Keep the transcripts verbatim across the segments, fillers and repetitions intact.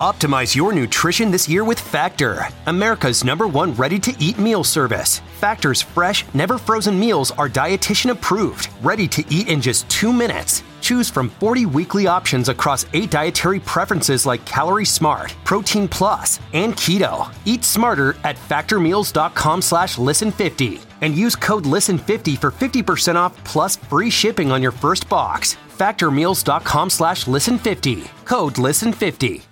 Optimize your nutrition this year with Factor, America's number one ready-to-eat meal service. Factor's fresh, never-frozen meals are dietitian approved, ready to eat in just two minutes. Choose from forty weekly options across eight dietary preferences like Calorie Smart, Protein Plus, and Keto. Eat smarter at factormeals.com slash listen50 and use code listen fifty for fifty percent off plus free shipping on your first box. factormeals.com slash listen50. Code listen fifty.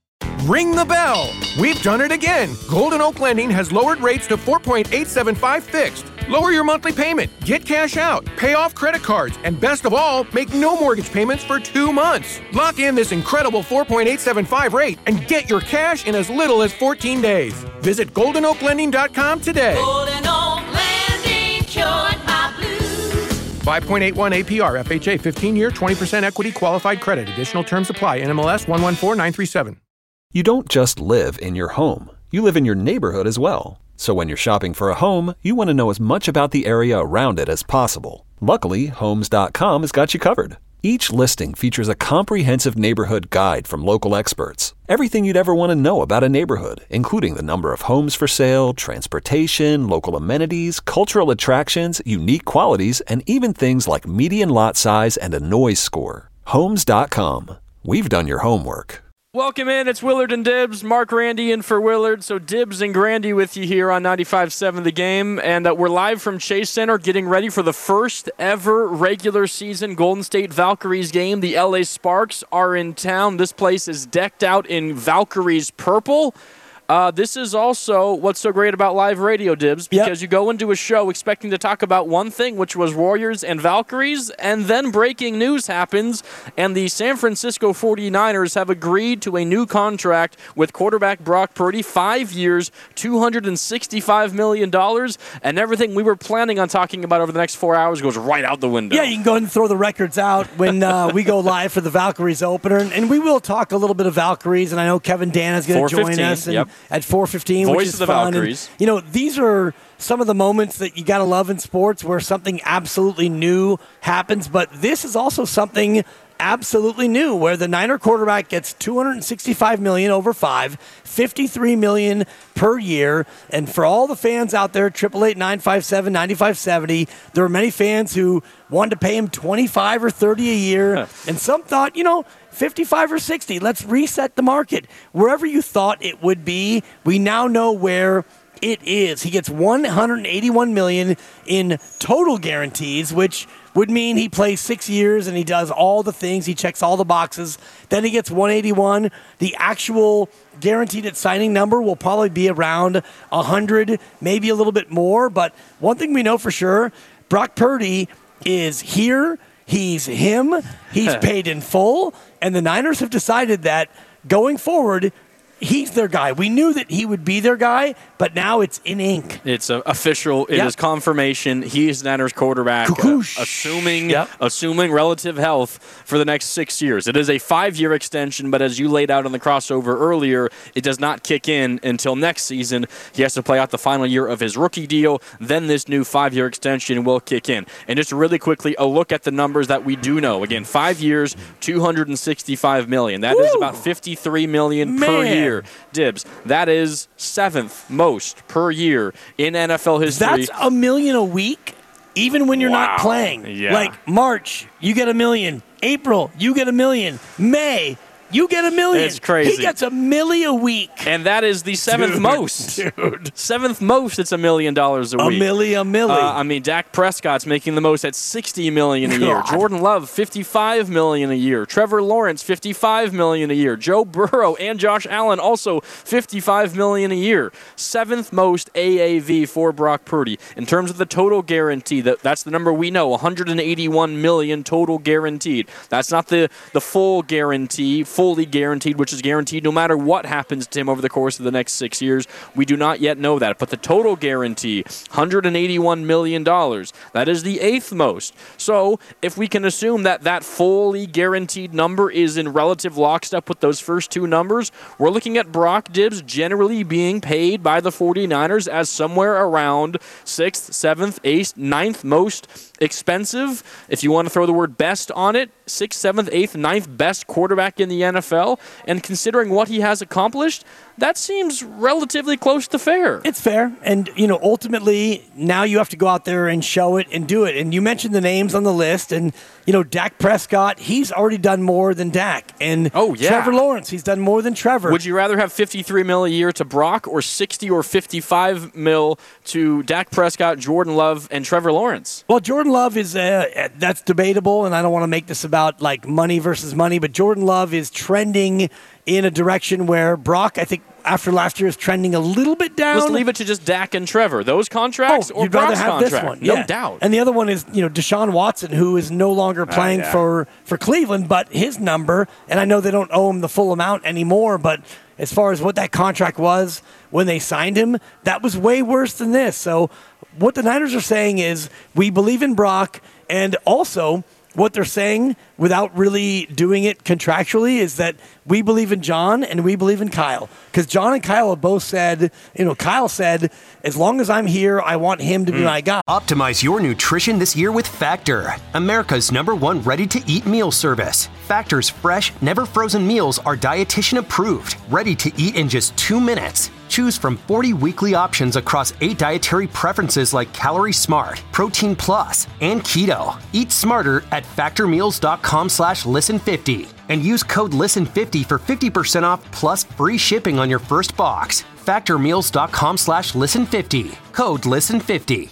Ring the bell! We've done it again! Golden Oak Lending has lowered rates to four point eight seven five fixed. Lower your monthly payment, get cash out, pay off credit cards, and best of all, make no mortgage payments for two months. Lock in this incredible four point eight seven five rate and get your cash in as little as fourteen days. Visit golden oak lending dot com today. Golden Oak Lending, cured my blues. five point eight one A P R, F H A, fifteen-year, twenty percent equity qualified credit. Additional terms apply. N M L S one one four nine three seven. You don't just live in your home. You live in your neighborhood as well. So when you're shopping for a home, you want to know as much about the area around it as possible. Luckily, Homes dot com has got you covered. Each listing features a comprehensive neighborhood guide from local experts. Everything you'd ever want to know about a neighborhood, including the number of homes for sale, transportation, local amenities, cultural attractions, unique qualities, and even things like median lot size and a noise score. Homes dot com. We've done your homework. Welcome in. It's Willard and Dibs. Mark Randy in for Willard. So Dibs and Grandy with you here on ninety-five point seven The Game. And uh, we're live from Chase Center getting ready for the first ever regular season Golden State Valkyries game. The L A Sparks are in town. This place is decked out in Valkyries purple. Uh, this is also what's so great about live radio, Dibs, because yep. you go into a show expecting to talk about one thing, which was Warriors and Valkyries, and then breaking news happens, and the San Francisco forty-niners have agreed to a new contract with quarterback Brock Purdy, five years, two hundred sixty-five million dollars, and everything we were planning on talking about over the next four hours goes right out the window. Yeah, you can go ahead and throw the records out when uh, we go live for the Valkyries opener, and, and we will talk a little bit of Valkyries, and I know Kevin Dan is going to join us. And, yep. At four fifteen, Voice which is of the fun. Valkyries. And, you know, these are some of the moments that you got to love in sports where something absolutely new happens, but this is also something absolutely new where the Niner quarterback gets two hundred sixty-five million dollars over five, fifty-three million dollars per year. And for all the fans out there, eight eight eight, nine five seven, nine five seven zero, there were many fans who wanted to pay him twenty-five or thirty a year, and some thought, you know, fifty-five or sixty. Let's reset the market. Wherever you thought it would be, we now know where it is. He gets one hundred eighty-one million dollars in total guarantees, which would mean he plays six years and he does all the things. He checks all the boxes. Then he gets one hundred eighty-one. The actual guaranteed at signing number will probably be around one hundred, maybe a little bit more. But one thing we know for sure, Brock Purdy is here. He's him. He's paid in full. And the Niners have decided that going forward, he's their guy. We knew that he would be their guy, but now it's in ink. It's uh, official. It yep. is confirmation. He is Niners quarterback, uh, assuming yep. assuming relative health for the next six years. It is a five-year extension, but as you laid out on the crossover earlier, it does not kick in until next season. He has to play out the final year of his rookie deal. Then this new five-year extension will kick in. And just really quickly, a look at the numbers that we do know. Again, five years, two hundred sixty-five million dollars. That Woo! Is about fifty-three million dollars per year. Dibs. That is seventh most per year in N F L history. That's a million a week, even when you're wow. not playing. Yeah. Like March, you get a million. April, you get a million. May, you get a million. It's crazy. He gets a milli a week. And that is the seventh dude, most. Dude. Seventh most, it's a million dollars a a week. A milli a milli. Uh, I mean, Dak Prescott's making the most at sixty million dollars a year. God. Jordan Love, fifty-five million dollars a year. Trevor Lawrence, fifty-five million dollars a year. Joe Burrow and Josh Allen, also fifty-five million dollars a year. Seventh most A A V for Brock Purdy. In terms of the total guarantee, that, that's the number we know, one hundred eighty-one million dollars total guaranteed. That's not the, the full guarantee, fully guaranteed, which is guaranteed no matter what happens to him over the course of the next six years. We do not yet know that. But the total guarantee, one hundred eighty-one million dollars. That is the eighth most. So if we can assume that that fully guaranteed number is in relative lockstep with those first two numbers, we're looking at Brock Dibs generally being paid by the forty-niners as somewhere around sixth, seventh, eighth, ninth most expensive. If you want to throw the word best on it, sixth, seventh, eighth, ninth best quarterback in the N F L. N F L, and considering what he has accomplished, that seems relatively close to fair. It's fair. And, you know, ultimately, now you have to go out there and show it and do it. And you mentioned the names on the list. And, you know, Dak Prescott, he's already done more than Dak. And oh, yeah. Trevor Lawrence, he's done more than Trevor. Would you rather have fifty-three mil a year to Brock or sixty or fifty-five mil to Dak Prescott, Jordan Love, and Trevor Lawrence? Well, Jordan Love is, uh, that's debatable. And I don't want to make this about, like, money versus money. But Jordan Love is trending in a direction where Brock, I think, after last year, is trending a little bit down. Let's leave it to just Dak and Trevor. Those contracts oh, or you'd Brock's rather have contract? this one. No yeah. doubt. And the other one is, you know, Deshaun Watson, who is no longer playing uh, yeah. for, for Cleveland, but his number, and I know they don't owe him the full amount anymore, but as far as what that contract was when they signed him, that was way worse than this. So what the Niners are saying is we believe in Brock, and also what they're saying without really doing it contractually is that we believe in John and we believe in Kyle. Because John and Kyle have both said, you know, Kyle said, as long as I'm here, I want him to be mm. my guy. Optimize your nutrition this year with Factor, America's number one ready-to-eat meal service. Factor's fresh, never frozen meals are dietitian approved, ready to eat in just two minutes. Choose from forty weekly options across eight dietary preferences like Calorie Smart, Protein Plus, and Keto. Eat smarter at factormeals.com slash listen50 and use code listen fifty for fifty percent off plus free shipping on your first box. factormeals.com slash listen50. Code listen fifty.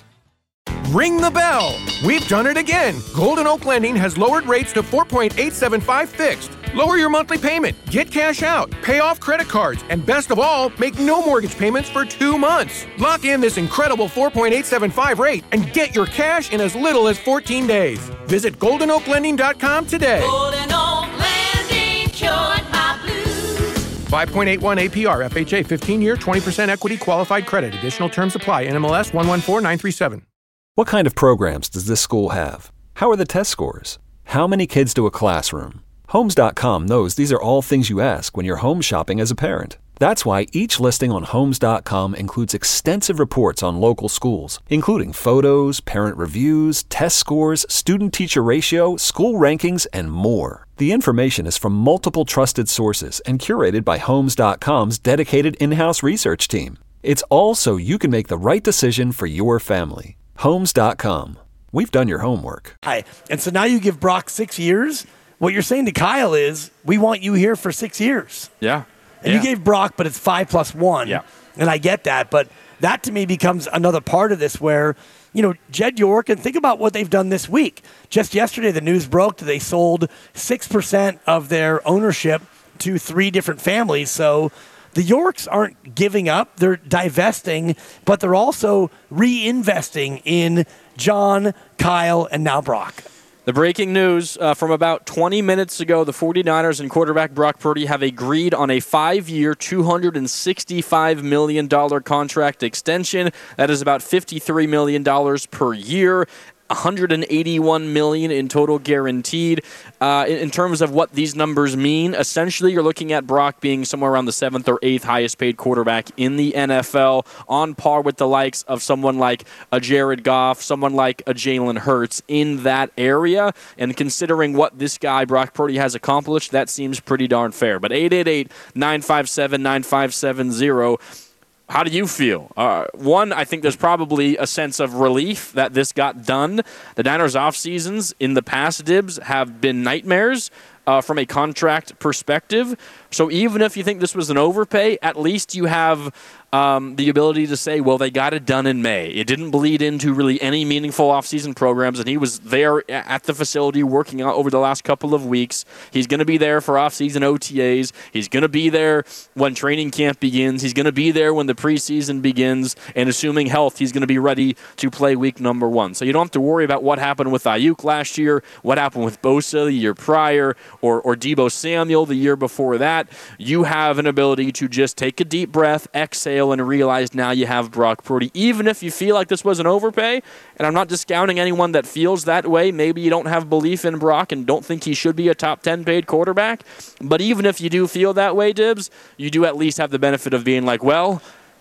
Ring the bell. We've done it again. Golden Oak Lending has lowered rates to four point eight seven five fixed. Lower your monthly payment, get cash out, pay off credit cards, and best of all, make no mortgage payments for two months. Lock in this incredible four point eight seven five rate and get your cash in as little as fourteen days. Visit golden oak lending dot com today. Golden Oak Lending cured my blues. five point eight one A P R, F H A, fifteen-year, twenty percent equity qualified credit. Additional terms apply. N M L S one one four nine three seven. What kind of programs does this school have? How are the test scores? How many kids do a classroom? Homes dot com knows these are all things you ask when you're home shopping as a parent. That's why each listing on Homes dot com includes extensive reports on local schools, including photos, parent reviews, test scores, student-teacher ratio, school rankings, and more. The information is from multiple trusted sources and curated by Homes dot com's dedicated in-house research team. It's all so you can make the right decision for your family. Homes dot com. We've done your homework. Hi. And so now you give Brock six years. What you're saying to Kyle is, we want you here for six years. Yeah. And yeah. you gave Brock, but it's five plus one. Yeah. And I get that. But that to me becomes another part of this where, you know, Jed York, and think about what they've done this week. Just yesterday, the news broke that they sold six percent of their ownership to three different families. So the Yorks aren't giving up. They're divesting, but they're also reinvesting in John, Kyle, and now Brock. The breaking news uh, from about twenty minutes ago, the 49ers and quarterback Brock Purdy have agreed on a five-year, two hundred sixty-five million dollars contract extension. That is about fifty-three million dollars per year. one hundred eighty-one million dollars in total guaranteed. Uh, in, in terms of what these numbers mean, essentially you're looking at Brock being somewhere around the seventh or eighth highest paid quarterback in the N F L, on par with the likes of someone like a Jared Goff, someone like a Jalen Hurts in that area. And considering what this guy, Brock Purdy, has accomplished, that seems pretty darn fair. But eight eight eight, nine five seven, nine five seven zero. How do you feel? Uh, one, I think there's probably a sense of relief that this got done. The Niners' off seasons in the past, Dibs, have been nightmares uh, from a contract perspective. So even if you think this was an overpay, at least you have um, the ability to say, well, they got it done in May. It didn't bleed into really any meaningful offseason programs, and he was there at the facility working out over the last couple of weeks. He's going to be there for offseason O T As. He's going to be there when training camp begins. He's going to be there when the preseason begins, and assuming health, he's going to be ready to play week number one. So you don't have to worry about what happened with Ayuk last year, what happened with Bosa the year prior, or, or Deebo Samuel the year before that. You have an ability to just take a deep breath, exhale, and realize now you have Brock Purdy. Even if you feel like this was an overpay, and I'm not discounting anyone that feels that way. Maybe you don't have belief in Brock and don't think he should be a top ten paid quarterback. But even if you do feel that way, Dibs, you do at least have the benefit of being like, well,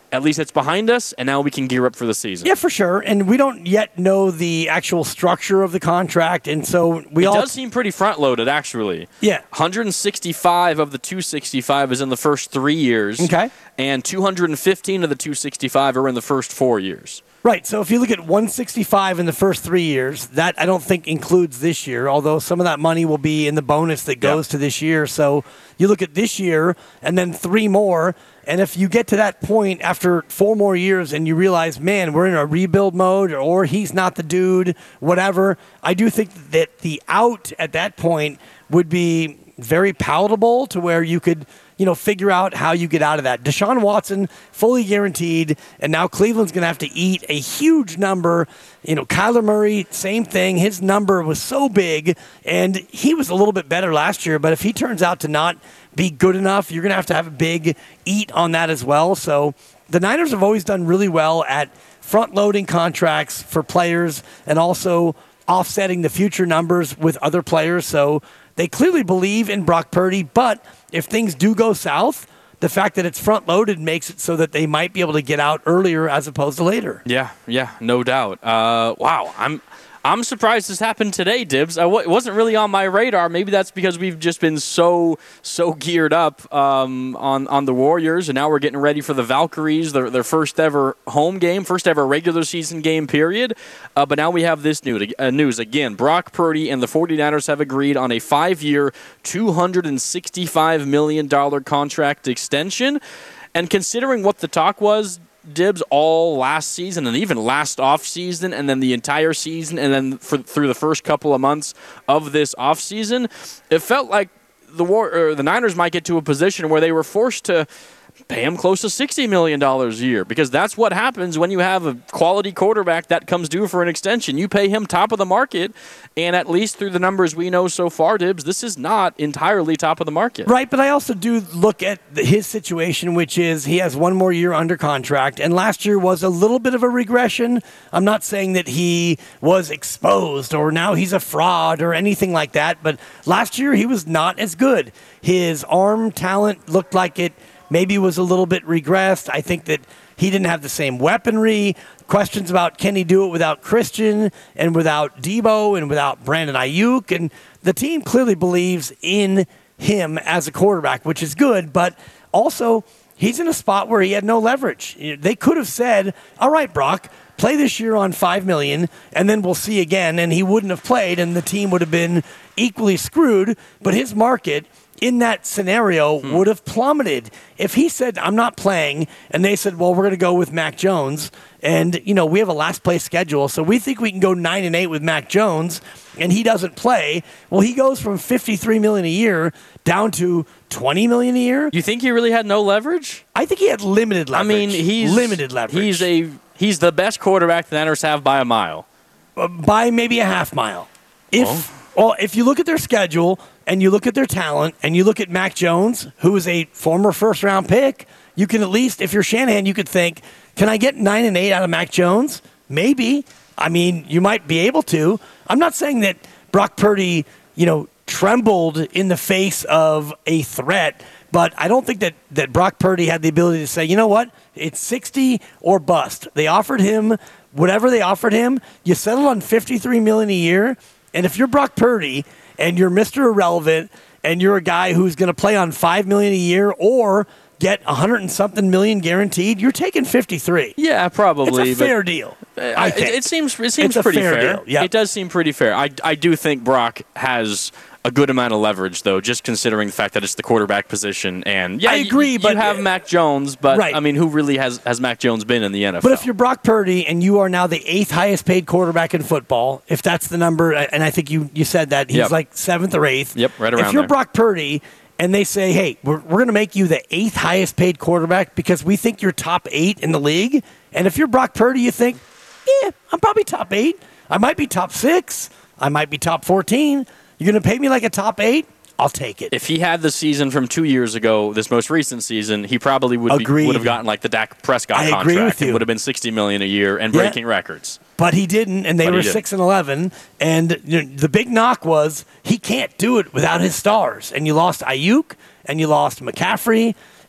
at least it's behind us, and now we can gear up for the season. Yeah, for sure. And we don't yet know the actual structure of the contract, and so we it all... It does seem pretty front-loaded, actually. Yeah. one hundred sixty-five of the two hundred sixty-five is in the first three years. Okay. And two hundred fifteen of the two hundred sixty-five are in the first four years. Right, so if you look at one hundred sixty-five in the first three years, that I don't think includes this year, although some of that money will be in the bonus that goes yep. to this year. So you look at this year and then three more, and if you get to that point after four more years and you realize, man, we're in a rebuild mode or he's not the dude, whatever, I do think that the out at that point would be very palatable to where you could – you know, figure out how you get out of that. Deshaun Watson, fully guaranteed, and now Cleveland's going to have to eat a huge number. You know, Kyler Murray, same thing. His number was so big, and he was a little bit better last year, but if he turns out to not be good enough, you're going to have to have a big eat on that as well. So the Niners have always done really well at front-loading contracts for players and also offsetting the future numbers with other players. So they clearly believe in Brock Purdy, but if things do go south, the fact that it's front-loaded makes it so that they might be able to get out earlier as opposed to later. Yeah, yeah, no doubt. Uh, wow, I'm I'm surprised this happened today, Dibs. I w- it wasn't really on my radar. Maybe that's because we've just been so so geared up um, on, on the Warriors, and now we're getting ready for the Valkyries, their, their first ever home game, first ever regular season game, period. Uh, but now we have this new, uh, news. Again, Brock Purdy and the 49ers have agreed on a five-year, two hundred sixty-five million dollars contract extension. And considering what the talk was, Dibs, all last season and even last offseason and then the entire season and then for, through the first couple of months of this offseason, it felt like the War, or the Niners might get to a position where they were forced to pay him close to sixty million dollars a year, because that's what happens when you have a quality quarterback that comes due for an extension. You pay him top of the market, and at least through the numbers we know so far, Dibs, this is not entirely top of the market. Right, but I also do look at his situation, which is he has one more year under contract, and last year was a little bit of a regression. I'm not saying that he was exposed or now he's a fraud or anything like that, but last year he was not as good. His arm talent looked like it maybe was a little bit regressed. I think that he didn't have the same weaponry. Questions about can he do it without Christian and without Debo and without Brandon Ayuk. And the team clearly believes in him as a quarterback, which is good. But also, he's in a spot where he had no leverage. They could have said, all right, Brock, play this year on five million dollars, and then we'll see again. And he wouldn't have played, and the team would have been equally screwed. But his market in that scenario hmm. would have plummeted. If he said, I'm not playing, and they said, well, we're going to go with Mac Jones, and, you know, we have a last place schedule, so we think we can go nine and eight with Mac Jones, and he doesn't play, well, he goes from fifty-three million dollars a year down to twenty million dollars a year. You think he really had no leverage? I think he had limited leverage. I mean, he's limited leverage. He's a he's the best quarterback the Niners have by a mile. Uh, by maybe a half mile. If well. Well, if you look at their schedule and you look at their talent and you look at Mac Jones, who is a former first-round pick, you can at least, if you're Shanahan, you could think, can I get nine and eight out of Mac Jones? Maybe. I mean, you might be able to. I'm not saying that Brock Purdy, you know, trembled in the face of a threat, but I don't think that, that Brock Purdy had the ability to say, you know what, it's sixty or bust. They offered him whatever they offered him. You settled on fifty-three million dollars a year. And if you're Brock Purdy and you're Mister Irrelevant and you're a guy who's going to play on five million dollars a year or get one hundred and something million guaranteed, you're taking fifty-three. Yeah, probably. It's a fair deal. I think. It, it seems it seems it's pretty a fair. fair. Deal. Yeah. It does seem pretty fair. I, I do think Brock has a good amount of leverage, though, just considering the fact that it's the quarterback position. And yeah, I agree, you, but you have uh, Mac Jones, but right. I mean, who really has, has Mac Jones been in the N F L? But if you're Brock Purdy and you are now the eighth highest paid quarterback in football, if that's the number, and I think you, you said that he's yep. like seventh or eighth. Yep, right around If you're there. Brock Purdy and they say, hey, we're, we're going to make you the eighth highest paid quarterback because we think you're top eight in the league, and if you're Brock Purdy, you think, yeah, I'm probably top eight. I might be top six. I might be top fourteen. You're going to pay me like a top eight? I'll take it. If he had the season from two years ago, this most recent season, he probably would be, would have gotten like the Dak Prescott I contract. agree with you. It would have been sixty million dollars a year and Yeah. breaking records. But he didn't, and they But he were didn't. six and eleven. And you know, the big knock was he can't do it without his stars. And you lost Ayuk, and you lost McCaffrey,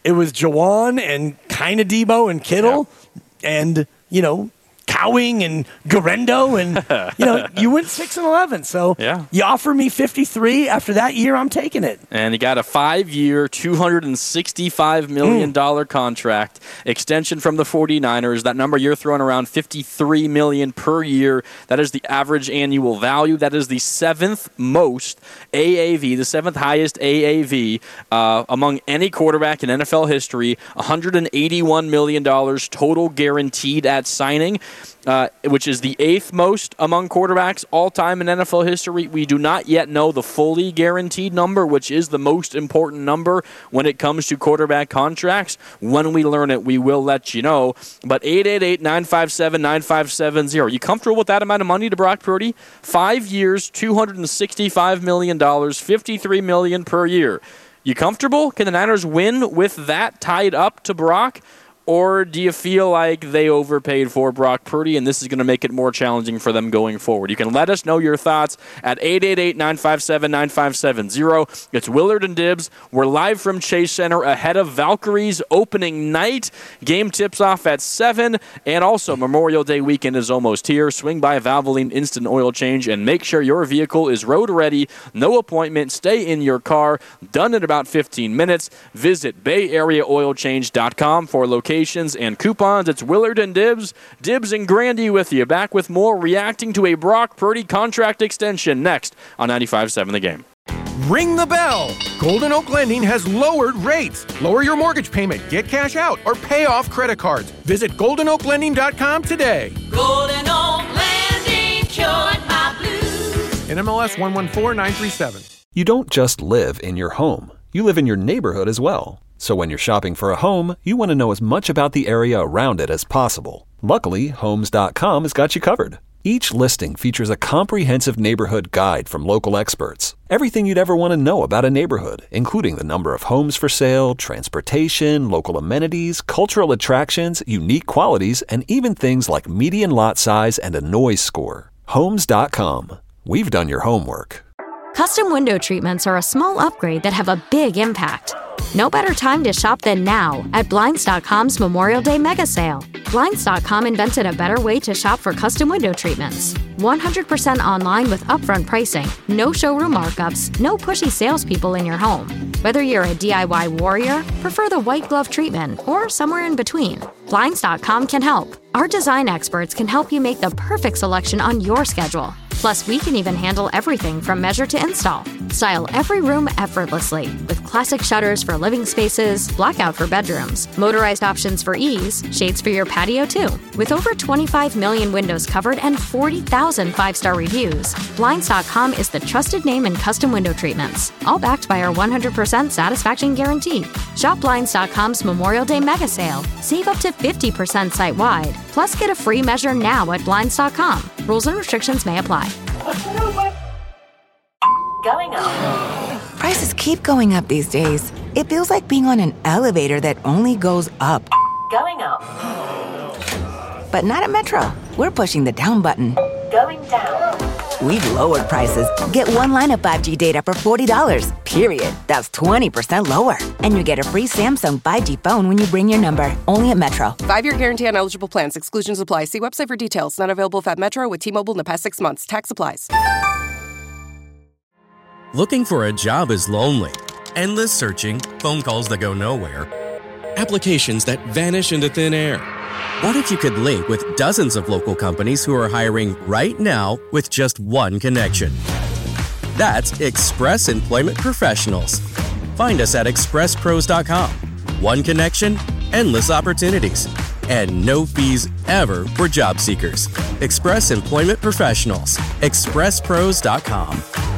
it was Jawan and kind of Debo and Kittle yeah. and, you know, Cowing and Garendo, and you know you went six and eleven. So yeah. you offer me fifty-three after that year, I'm taking it. And you got a five-year, two hundred sixty-five million dollars mm. contract extension from the 49ers. That number you're throwing around fifty-three million dollars per year. That is the average annual value. That is the seventh most A A V, the seventh highest A A V uh, among any quarterback in N F L history. one hundred eighty-one million dollars total guaranteed at signing. Uh, which is the eighth most among quarterbacks all-time in N F L history. We do not yet know the fully guaranteed number, which is the most important number when it comes to quarterback contracts. When we learn it, we will let you know. But eight eight eight, nine five seven, nine five seven zero. You comfortable with that amount of money to Brock Purdy? Five years, two hundred sixty-five million dollars, fifty-three million dollars per year. You comfortable? Can the Niners win with that tied up to Brock? Or do you feel like they overpaid for Brock Purdy and this is going to make it more challenging for them going forward? You can let us know your thoughts at eight eight eight, nine five seven, nine five seven zero. It's Willard and Dibs. We're live from Chase Center ahead of Valkyries opening night. Game tips off at seven. And also, Memorial Day weekend is almost here. Swing by Valvoline Instant Oil Change and make sure your vehicle is road ready. No appointment. Stay in your car. Done in about fifteen minutes. Visit bay area oil change dot com for location and coupons. It's Willard and Dibs. Dibs and Grandy with you. Back with more reacting to a Brock Purdy contract extension next on ninety-five seven The Game. Ring the bell. Golden Oak Lending has lowered rates. Lower your mortgage payment, get cash out, or pay off credit cards. Visit golden oak lending dot com today. Golden Oak Lending cured my blues. N M L S one one four nine three seven. You don't just live in your home. You live in your neighborhood as well. So when you're shopping for a home, you want to know as much about the area around it as possible. Luckily, homes dot com has got you covered. Each listing features a comprehensive neighborhood guide from local experts. Everything you'd ever want to know about a neighborhood, including the number of homes for sale, transportation, local amenities, cultural attractions, unique qualities, and even things like median lot size and a noise score. homes dot com. We've done your homework. Custom window treatments are a small upgrade that have a big impact. No better time to shop than now at Blinds dot com's Memorial Day Mega Sale. Blinds dot com invented a better way to shop for custom window treatments. one hundred percent online with upfront pricing, no showroom markups, no pushy salespeople in your home. Whether you're a D I Y warrior, prefer the white glove treatment, or somewhere in between, Blinds dot com can help. Our design experts can help you make the perfect selection on your schedule. Plus, we can even handle everything from measure to install. Style every room effortlessly with classic shutters for living spaces, blackout for bedrooms, motorized options for ease, shades for your patio too. With over twenty-five million windows covered and forty thousand five-star reviews, Blinds dot com is the trusted name in custom window treatments, all backed by our one hundred percent satisfaction guarantee. Shop Blinds dot com's Memorial Day Mega Sale. Save up to fifty percent site-wide. Plus, get a free measure now at Blinds dot com. Rules and restrictions may apply. Going up. Prices keep going up these days. It feels like being on an elevator that only goes up. Going up. But not at Metro. We're pushing the down button. Going down. We've lowered prices. Get one line of five G data for forty dollars, period. That's twenty percent lower. And you get a free Samsung five G phone when you bring your number. Only at Metro. Five-year guarantee on eligible plans. Exclusions apply. See website for details. Not available if at Metro with T-Mobile in the past six months. Tax applies. Looking for a job is lonely. Endless searching, phone calls that go nowhere, applications that vanish into thin air. What if you could link with dozens of local companies who are hiring right now with just one connection? That's Express Employment Professionals. Find us at express pros dot com. One connection, endless opportunities, and no fees ever for job seekers. Express Employment Professionals. express pros dot com.